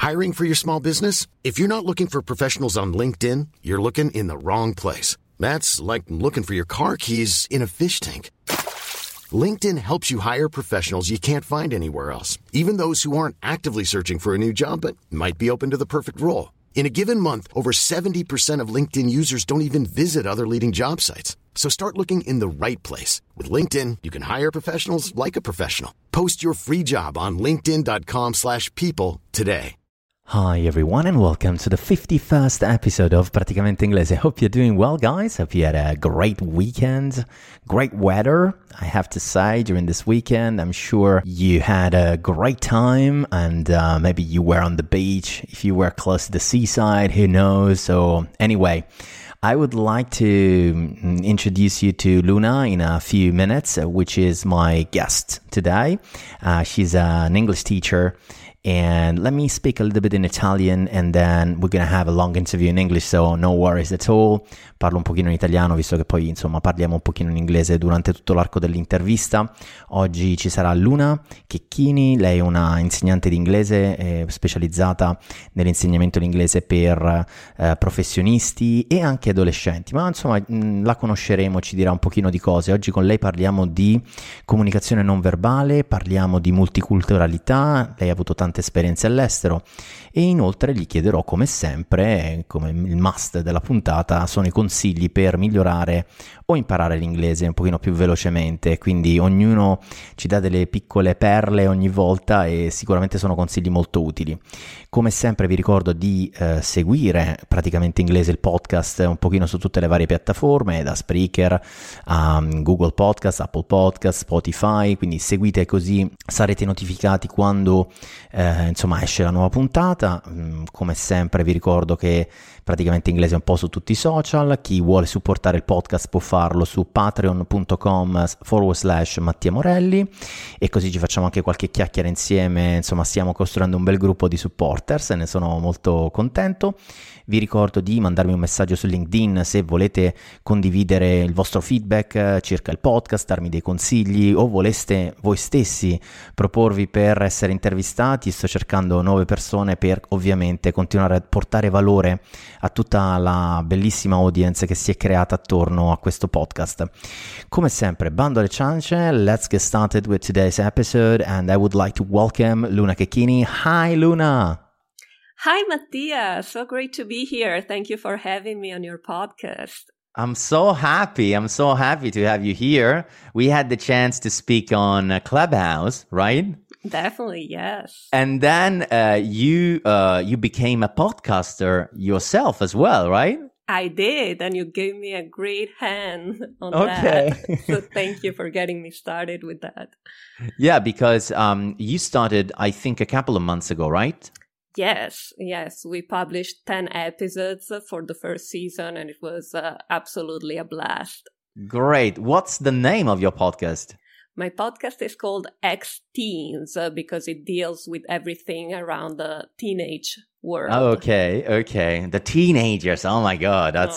Hiring for your small business? If you're not looking for professionals on LinkedIn, you're looking in the wrong place. That's like looking for your car keys in a fish tank. LinkedIn helps you hire professionals you can't find anywhere else, even those who aren't actively searching for a new job but might be open to the perfect role. In a given month, over 70% of LinkedIn users don't even visit other leading job sites. So start looking in the right place. With LinkedIn, you can hire professionals like a professional. Post your free job on linkedin.com/people today. Hi everyone and welcome to the 51st episode of Praticamente Inglese. Hope you're doing well, guys. Hope you had a great weekend. Great weather, I have to say, during this weekend. I'm sure you had a great time and maybe you were on the beach. If you were close to the seaside, who knows? So anyway, I would like to introduce you to Luna in a few minutes, which is my guest today. She's an English teacher. And let me speak a little bit in Italian and then we're going to have a long interview in English, so no worries at all. Parlo un pochino in italiano visto che poi insomma parliamo un pochino in inglese durante tutto l'arco dell'intervista. Oggi ci sarà Luna Checchini, lei è una insegnante di inglese specializzata nell'insegnamento di inglese per professionisti e anche adolescenti, ma insomma la conosceremo, ci dirà un pochino di cose. Oggi con lei parliamo di comunicazione non verbale, parliamo di multiculturalità, lei ha avuto tante esperienze all'estero e inoltre gli chiederò, come sempre, come il must della puntata, sono i consigli per migliorare o imparare l'inglese un pochino più velocemente. Quindi ognuno ci dà delle piccole perle ogni volta e sicuramente sono consigli molto utili. Come sempre vi ricordo di seguire Praticamente Inglese, il podcast, un pochino su tutte le varie piattaforme, da Spreaker a Google Podcast, Apple Podcast, Spotify, quindi seguite così sarete notificati quando insomma esce la nuova puntata. Come sempre vi ricordo che Praticamente Inglese è un po' su tutti i social. Chi vuole supportare il podcast può farlo su patreon.com/Mattia Morelli e così ci facciamo anche qualche chiacchiera insieme. Insomma, stiamo costruendo un bel gruppo di supporters e ne sono molto contento. Vi ricordo di mandarmi un messaggio su LinkedIn se volete condividere il vostro feedback circa il podcast, darmi dei consigli o voleste voi stessi proporvi per essere intervistati. Sto cercando nuove persone per ovviamente continuare a portare valore a tutta la bellissima audience che si è creata attorno a questo podcast. Come sempre, bando alle ciance, let's get started with today's episode and I would like to welcome Luna Checchini. Hi Luna! Hi, Mattia. So great to be here. Thank you for having me on your podcast. I'm so happy. I'm so happy to have you here. We had the chance to speak on Clubhouse, right? Definitely, yes. And then you became a podcaster yourself as well, right? I did, and you gave me a great hand on that. So thank you for getting me started with that. Yeah, because you started, I think, a couple of months ago, right? Yes. We published 10 episodes for the first season, and it was absolutely a blast. Great. What's the name of your podcast? My podcast is called X-Teens because it deals with everything around the teenage world. Okay. The teenagers. Oh my God, that's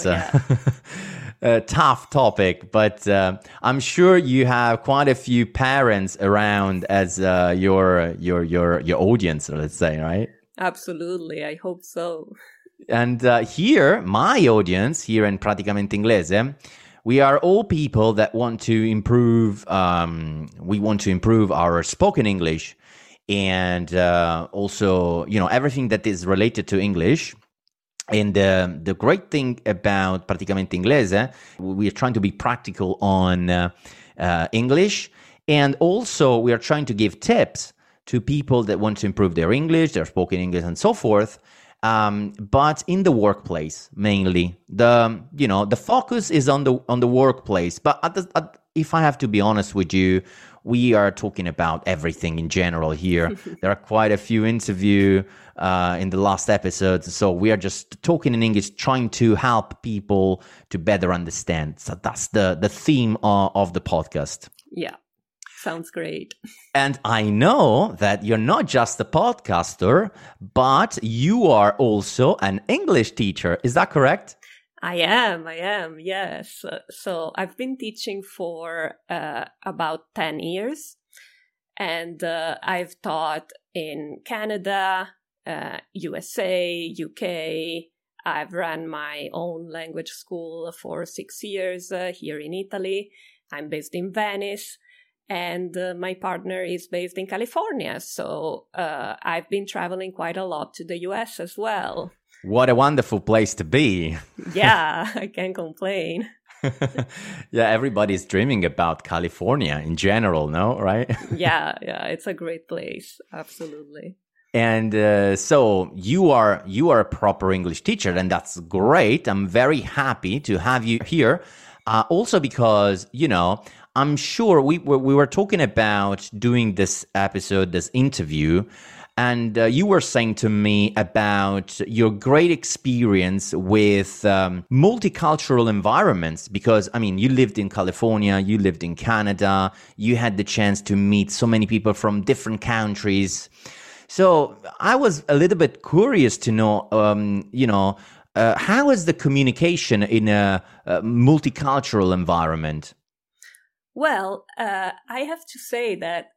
a tough topic. But I'm sure you have quite a few parents around as your audience, let's say, right? Absolutely, I hope so. And here, my audience, here in Praticamente Inglese, we are all people that want to improve, we want to improve our spoken English and also, everything that is related to English. And the great thing about Praticamente Inglese, we are trying to be practical on English, and also we are trying to give tips to people that want to improve their English, their spoken English, and so forth. But in the workplace, mainly, the focus is on the workplace. But if I have to be honest with you, we are talking about everything in general here. There are quite a few interviews in the last episodes, so we are just talking in English, trying to help people to better understand. So that's the theme of the podcast. Yeah. Sounds great. And I know that you're not just a podcaster, but you are also an English teacher. Is that correct? I am, yes. So I've been teaching for about 10 years, and I've taught in Canada, USA, UK. I've run my own language school for 6 years here in Italy. I'm based in Venice, and my partner is based in California. So I've been traveling quite a lot to the US as well. What a wonderful place to be. Yeah, I can't complain. Yeah, everybody's dreaming about California in general, no? Right? Yeah, it's a great place. Absolutely. And so you are a proper English teacher, and that's great. I'm very happy to have you here. Also because, I'm sure we were talking about doing this episode, this interview, and you were saying to me about your great experience with multicultural environments because, you lived in California, you lived in Canada, you had the chance to meet so many people from different countries. So I was a little bit curious to know, how is the communication in a multicultural environment? Well, I have to say that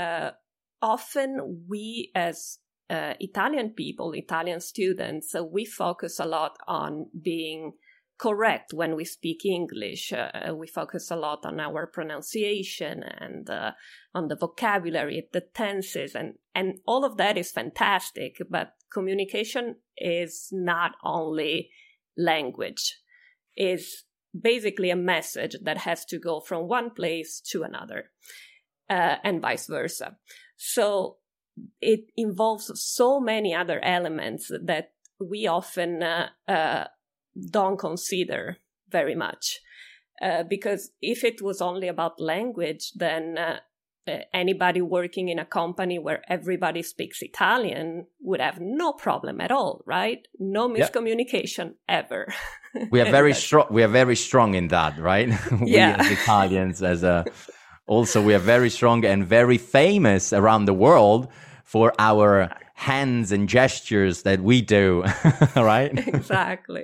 often we as Italian people, Italian students, we focus a lot on being correct when we speak English. We focus a lot on our pronunciation and on the vocabulary, the tenses, and all of that is fantastic. But communication is not only language. It's basically a message that has to go from one place to another, and vice versa. So it involves so many other elements that we often don't consider very much. Because if it was only about language, then anybody working in a company where everybody speaks Italian would have no problem at all, right? No miscommunication ever. We are very strong. We are very strong in that, right? We as Italians, also we are very strong and very famous around the world for our hands and gestures that we do, right? Exactly.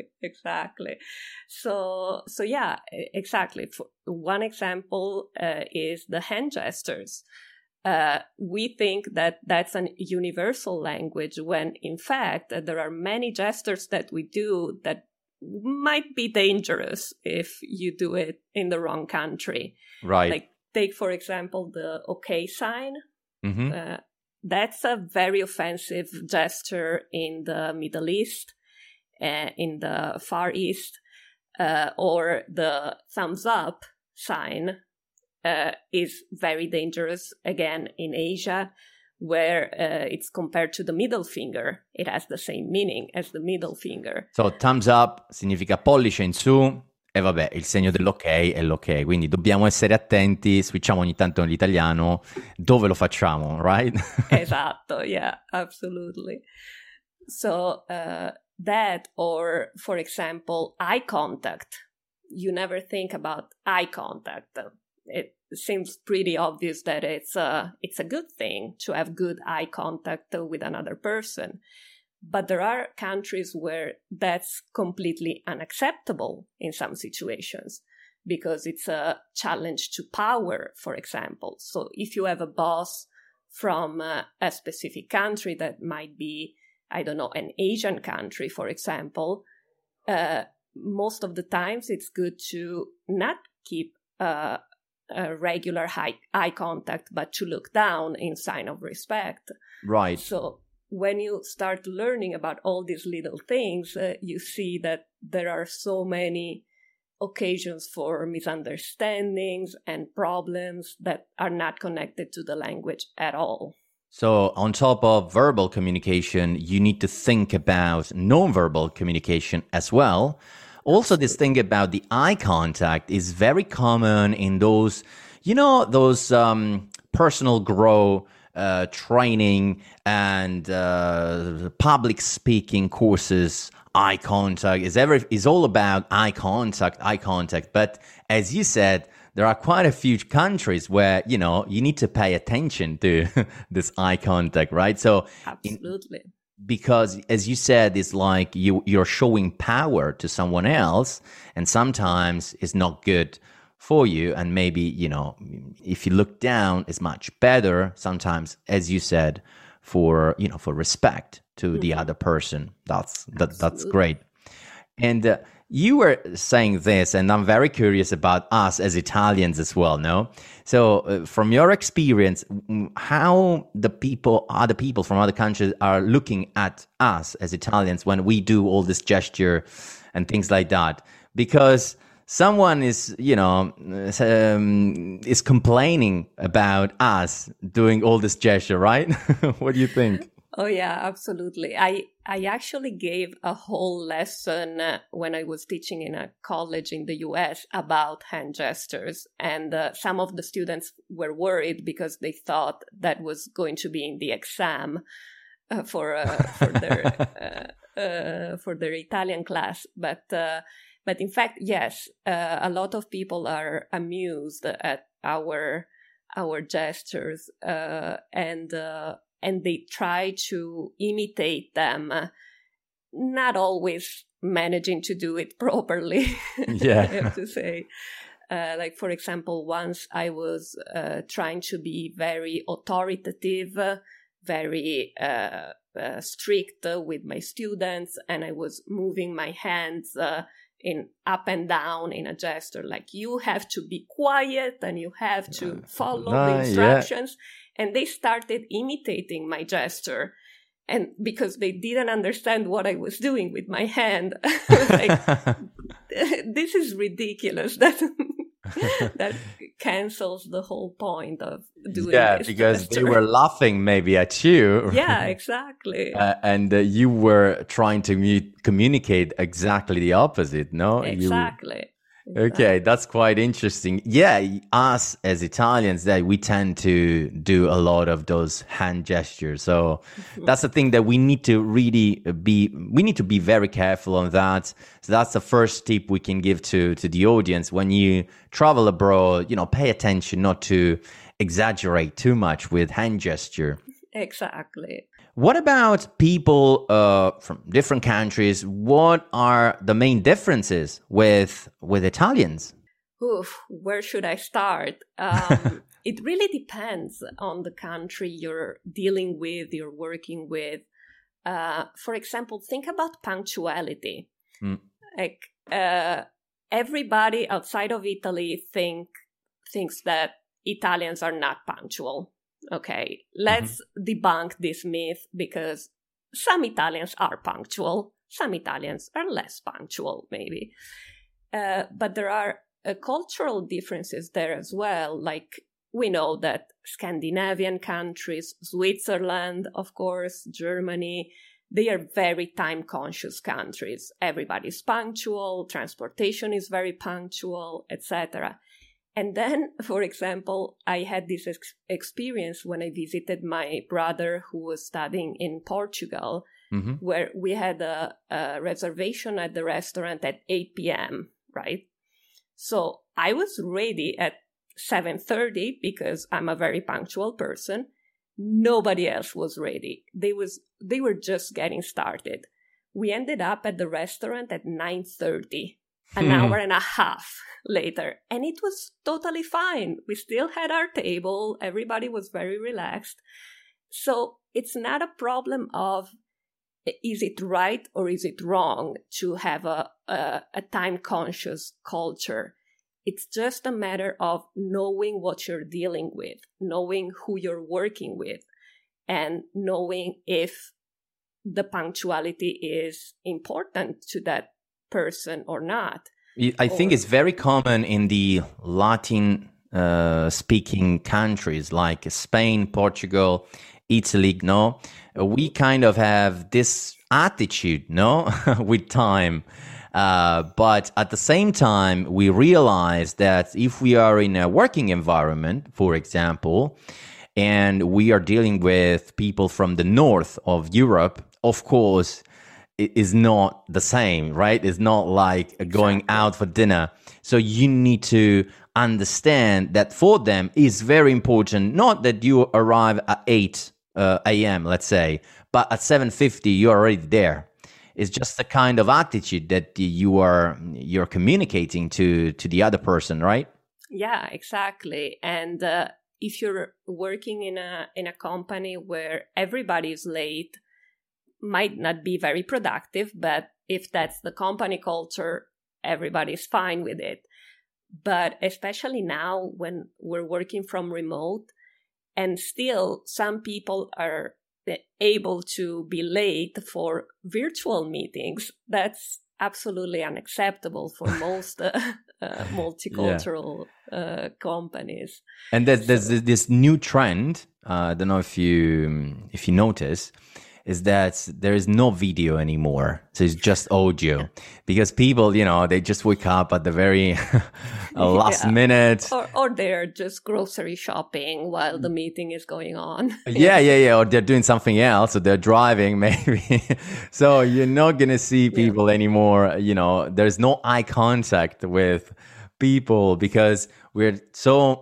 So yeah, exactly. One example is the hand gestures. We think that that's a universal language when in fact there are many gestures that we do that might be dangerous if you do it in the wrong country. Right. Like take, for example, the OK sign. Mm-hmm. That's a very offensive gesture in the Middle East, in the Far East, or the thumbs up sign is very dangerous, again, in Asia, where it's compared to the middle finger. It has the same meaning as the middle finger. So thumbs up significa pollice in su, e vabbè, il segno dell'ok è l'ok, quindi dobbiamo essere attenti, switchiamo ogni tanto all'italiano, dove lo facciamo, right? Esatto, yeah, absolutely. So that, or for example, eye contact. You never think about eye contact. It seems pretty obvious that it's a good thing to have good eye contact with another person. But there are countries where that's completely unacceptable in some situations because it's a challenge to power, for example. So if you have a boss from a specific country that might be, I don't know, an Asian country, for example, most of the times it's good to not keep a regular eye contact, but to look down in sign of respect. Right. So when you start learning about all these little things, you see that there are so many occasions for misunderstandings and problems that are not connected to the language at all. So on top of verbal communication, you need to think about non-verbal communication as well. Also, this thing about the eye contact is very common in those, those personal growth training and public speaking courses. Eye contact is all about eye contact. But as you said, there are quite a few countries where, you need to pay attention to this eye contact, right? So absolutely. Because as you said, it's like you're showing power to someone else, and sometimes it's not good for you. And maybe, if you look down, it's much better sometimes, as you said, for respect to the other person. That's Absolutely. great. And you were saying this, and I'm very curious about us as Italians as well, no? So from your experience, how other people from other countries are looking at us as Italians when we do all this gesture and things like that? Because someone is, is complaining about us doing all this gesture, right? What do you think? Oh yeah, absolutely. I actually gave a whole lesson when I was teaching in a college in the US about hand gestures, and some of the students were worried because they thought that was going to be in the exam for their Italian class, but in fact, yes, a lot of people are amused at our gestures, and they try to imitate them, not always managing to do it properly. Yeah. I have to say. Like, for example, once I was trying to be very authoritative, very strict with my students, and I was moving my hands in up and down in a gesture, like, you have to be quiet and you have to follow the instructions. Yeah. And they started imitating my gesture. And because they didn't understand what I was doing with my hand, I was like, this is ridiculous. That cancels the whole point of doing this. Yeah, because gesture. They were laughing maybe at you. Yeah, exactly. And you were trying to communicate exactly the opposite, no? Exactly. Okay, that's quite interesting. Yeah, us as Italians, that we tend to do a lot of those hand gestures. So that's the thing that we need to really be very careful on that. So that's the first tip we can give to the audience. When you travel abroad, pay attention not to exaggerate too much with hand gesture. Exactly. What about people from different countries? What are the main differences with Italians? Oof, where should I start? It really depends on the country you're dealing with, you're working with. For example, think about punctuality. Like, everybody outside of Italy thinks that Italians are not punctual. Okay, let's debunk this myth, because some Italians are punctual, some Italians are less punctual, maybe. But there are cultural differences there as well. Like, we know that Scandinavian countries, Switzerland, of course, Germany, they are very time-conscious countries. Everybody's punctual, transportation is very punctual, etc. And then, for example, I had this experience when I visited my brother who was studying in Portugal, where we had a reservation at the restaurant at 8 p.m., right? So I was ready at 7:30 because I'm a very punctual person. Nobody else was ready. They were just getting started. We ended up at the restaurant at 9:30. An hour and a half later. And it was totally fine. We still had our table. Everybody was very relaxed. So it's not a problem of, is it right or is it wrong to have a time-conscious culture? It's just a matter of knowing what you're dealing with, knowing who you're working with, and knowing if the punctuality is important to that person or not. I think it's very common in the Latin speaking countries like Spain, Portugal, Italy, no? We kind of have this attitude, no, with time. But at the same time, we realize that if we are in a working environment, for example, and we are dealing with people from the north of Europe, of course, it is not the same, right? It's not like going out for dinner. So you need to understand that for them is very important, not that you arrive at 8 a.m., let's say, but at 7:50, you're already there. It's just the kind of attitude that you're communicating to the other person, right? Yeah, exactly. And if you're working in a company where everybody is late, might not be very productive, but if that's the company culture, everybody's fine with it. But especially now when we're working from remote, and still some people are able to be late for virtual meetings, that's absolutely unacceptable for most multicultural companies. And there's this new trend. I don't know if you notice, is that there is no video anymore. So it's just audio, because people, they just wake up at the very last minute. Or they're just grocery shopping while the meeting is going on. Yeah. Or they're doing something else, or they're driving maybe. So you're not going to see people anymore. There's no eye contact with people, because we're so,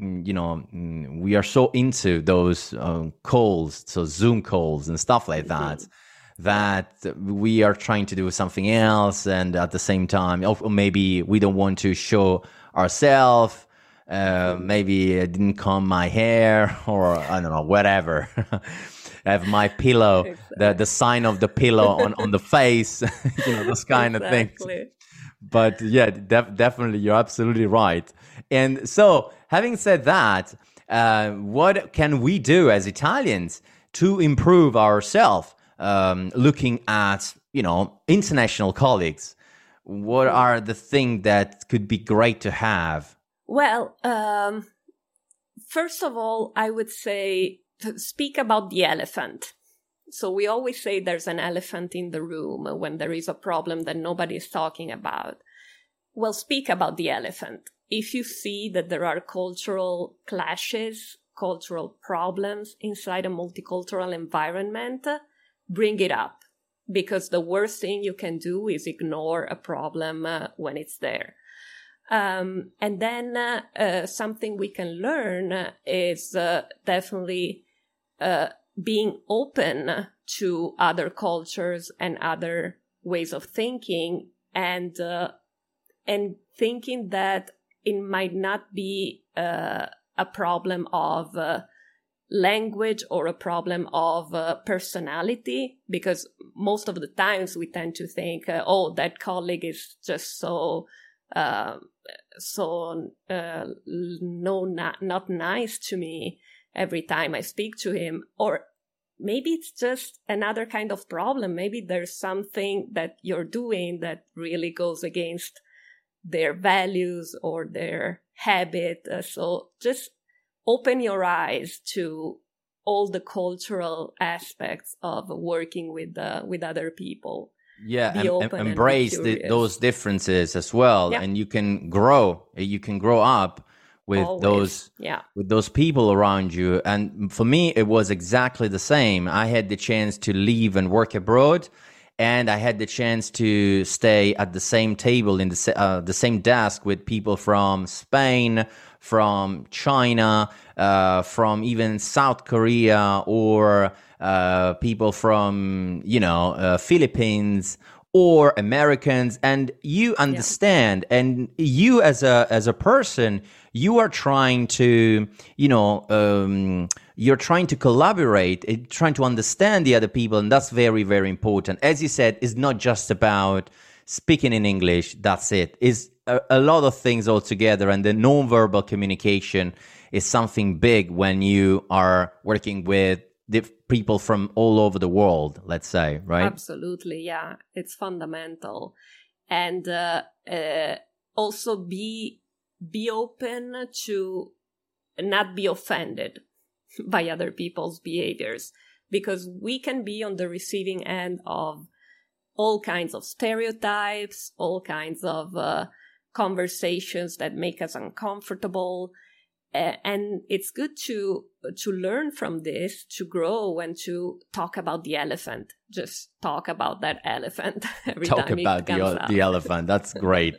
we are so into those calls, so Zoom calls and stuff like that, that we are trying to do something else. And at the same time, or maybe we don't want to show ourselves. Maybe I didn't comb my hair, or I don't know, whatever. I have my pillow, exactly. the sign of the pillow on the face, those kind of things. But yeah, definitely, you're absolutely right. And so, having said that, what can we do as Italians to improve ourselves? Looking at, international colleagues, what are the things that could be great to have? Well, first of all, I would say to speak about the elephant. So we always say there's an elephant in the room when there is a problem that nobody is talking about. Well, speak about the elephant. If you see that there are cultural clashes, cultural problems inside a multicultural environment, bring it up. Because the worst thing you can do is ignore a problem when it's there. And then something we can learn is definitely being open to other cultures and other ways of thinking, and thinking that it might not be a problem of language or a problem of personality, because most of the times we tend to think, that colleague is just not nice to me every time I speak to him. Or maybe it's just another kind of problem. Maybe there's something that you're doing that really goes against their values or their habit. So just open your eyes to all the cultural aspects of working with other people. Yeah, embrace those differences as well, and you can grow. You can grow up with those people around you. And for me, it was exactly the same. I had the chance to live and work abroad, and I had the chance to stay at the same table in the same desk with people from Spain, from China, from even South Korea, or people from Philippines or Americans. And you understand, and you as a person, you are trying to you're trying to collaborate, trying to understand the other people, and that's very, very important. As you said, it's not just about speaking in English, that's it. It's a lot of things altogether, and the non-verbal communication is something big when you are working with the people from all over the world, let's say, right? Absolutely, yeah. It's fundamental. And also be open to not be offended by other people's behaviors, because we can be on the receiving end of all kinds of stereotypes, all kinds of conversations that make us uncomfortable. And it's good to learn from this, to grow, and to talk about the elephant. Just talk about that elephant every time it comes up. Talk about the elephant. That's great.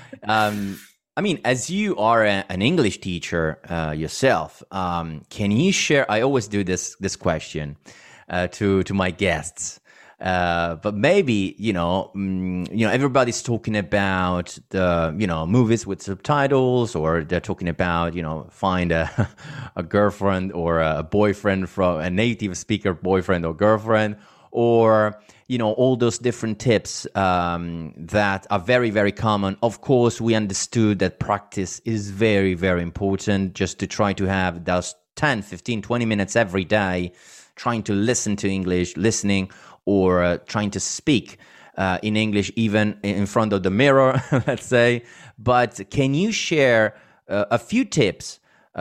I mean, as you are an English teacher yourself, can you share? I always do this question to my guests. But maybe, everybody's talking about the, movies with subtitles, or they're talking about, find a girlfriend or a boyfriend from a native speaker boyfriend or girlfriend, or, all those different tips that are very, very common. Of course, we understood that practice is very, very important, just to try to have those 10, 15, 20 minutes every day, trying to listen to English, listening, or trying to speak in English, even in front of the mirror, let's say. But can you share a few tips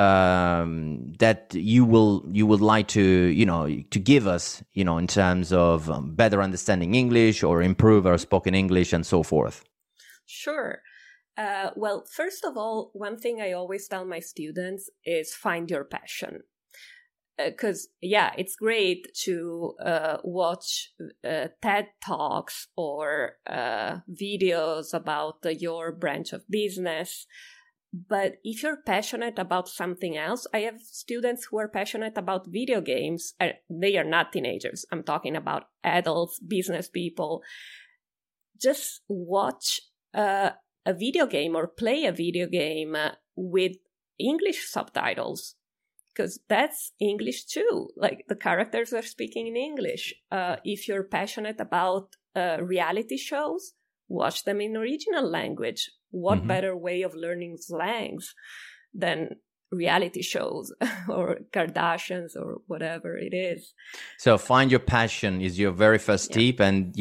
that you would like to give us, in terms of better understanding English or improve our spoken English and so forth? Sure. Well, first of all, one thing I always tell my students is find your passion. Because, it's great to watch TED Talks or videos about your branch of business. But if you're passionate about something else, I have students who are passionate about video games. They are not teenagers. I'm talking about adults, business people. Just watch a video game or play a video game with English subtitles, because that's English too. Like, the characters are speaking in English. If you're passionate about reality shows, watch them in original language. What better way of learning slangs than reality shows or Kardashians or whatever it is? So find your passion is your very first tip. And,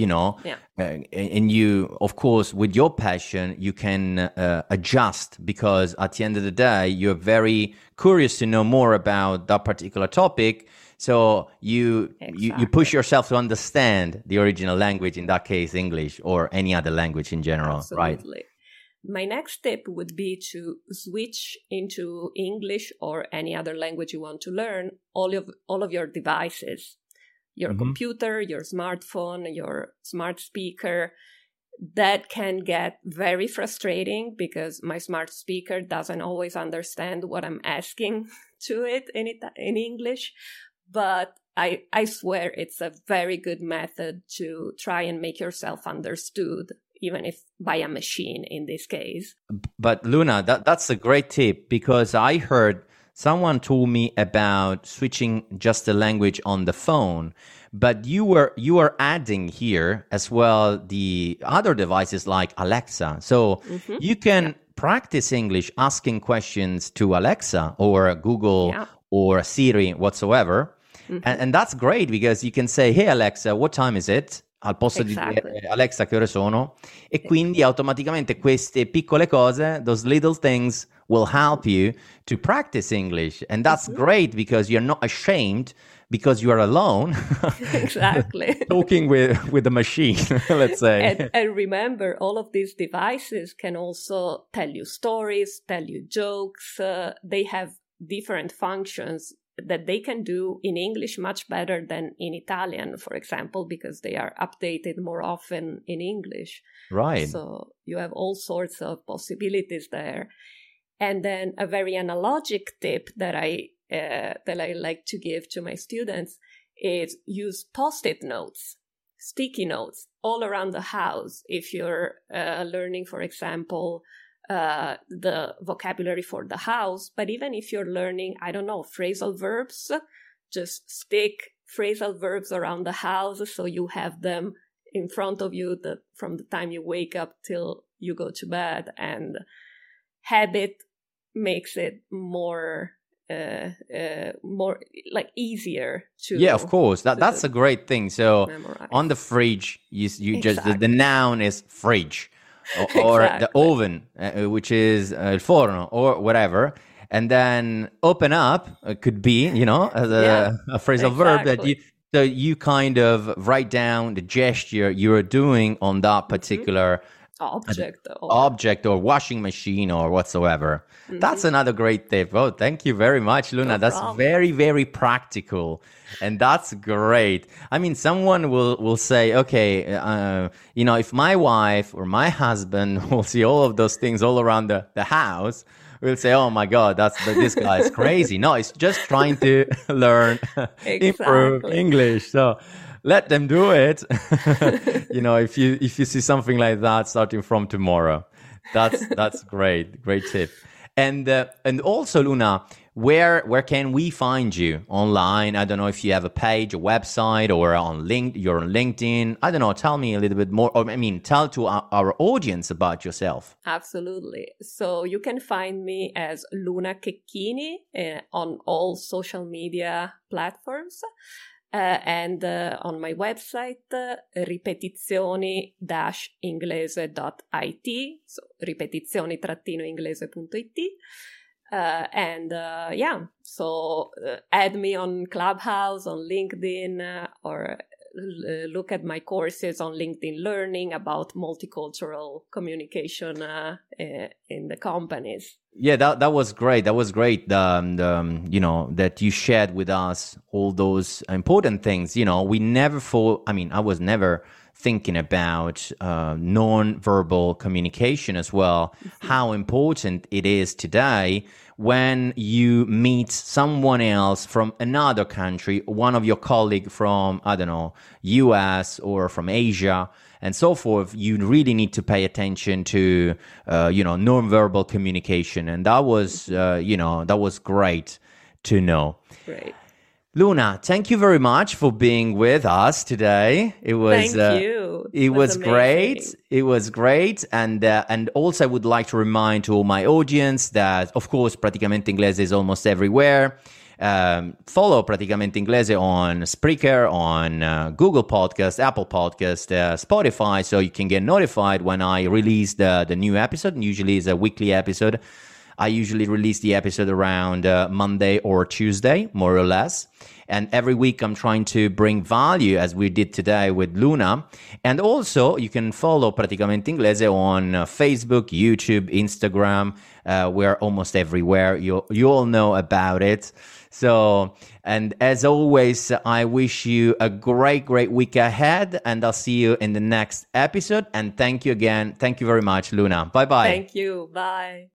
and you, of course, with your passion, you can adjust, because at the end of the day, you're very curious to know more about that particular topic. So you push yourself to understand the original language, in that case, English, or any other language in general, Absolutely. Right? My next tip would be to switch into English or any other language you want to learn, all of your devices, your computer, your smartphone, your smart speaker. That can get very frustrating, because my smart speaker doesn't always understand what I'm asking to it in English. But I swear it's a very good method to try and make yourself understood, even if by a machine in this case. But Luna, that's a great tip, because I heard someone told me about switching just the language on the phone, but you are adding here as well the other devices like Alexa. So you can practice English asking questions to Alexa or Google or Siri, whatsoever. And that's great, because you can say, hey Alexa, what time is it? Al posto di dire Alexa, che ore sono? E quindi automaticamente queste piccole cose, those little things, will help you to practice English. And that's great, because you're not ashamed, because you are alone. Exactly. Talking with the machine, let's say. And remember, all of these devices can also tell you stories, tell you jokes. They have different functions that they can do in English much better than in Italian, for example, because they are updated more often in English. Right. So you have all sorts of possibilities there. And then a very analogic tip that I like to give to my students is use Post-it notes, sticky notes all around the house. If you're learning, for example, the vocabulary for the house, but even if you're learning, I don't know, phrasal verbs, just stick phrasal verbs around the house so you have them in front of you from the time you wake up till you go to bed. And habit makes it more like easier to of course, that's a great thing. So memorize. On the fridge, you just the noun is fridge, or the oven, which is il forno, or whatever. And then open up could be, a phrasal verb that you kind of write down the gesture you're doing on that particular object or washing machine or whatsoever. That's another great tip. Oh, thank you very much, Luna. That's very, very practical. And that's great. I mean, someone will say, okay, if my wife or my husband will see all of those things all around the house, we'll say, oh my God, this guy is crazy. No, it's just trying to learn, improve English. So let them do it. If you see something like that starting from tomorrow, that's great tip. And also, Luna, where can we find you online? I don't know if you have a page, a website, or you're on LinkedIn. I don't know. Tell me a little bit more. Or, I mean, tell to our audience about yourself. Absolutely. So you can find me as Luna Checchini on all social media platforms. And on my website, ripetizioni-inglese.it, so ripetizioni-inglese.it. So add me on Clubhouse, on LinkedIn, or look at my courses on LinkedIn Learning about multicultural communication in the companies. Yeah, that was great. That was great. That you shared with us all those important things. I was never thinking about non-verbal communication as well, how important it is today when you meet someone else from another country, one of your colleagues from, I don't know, US or from Asia and so forth. You really need to pay attention to, non-verbal communication. And that was great to know. Great. Luna, thank you very much for being with us today. It was thank you. It was great. It was great. And also I would like to remind to all my audience that, of course, Praticamente Inglese is almost everywhere. Follow Praticamente Inglese on Spreaker, on Google Podcast, Apple Podcast, Spotify, so you can get notified when I release the new episode. Usually it's a weekly episode. I usually release the episode around Monday or Tuesday, more or less. And every week I'm trying to bring value, as we did today with Luna. And also you can follow Praticamente Inglese on Facebook, YouTube, Instagram. We're almost everywhere. You all know about it. So, and as always, I wish you a great week ahead, and I'll see you in the next episode. And thank you again. Thank you very much, Luna. Bye-bye. Thank you. Bye.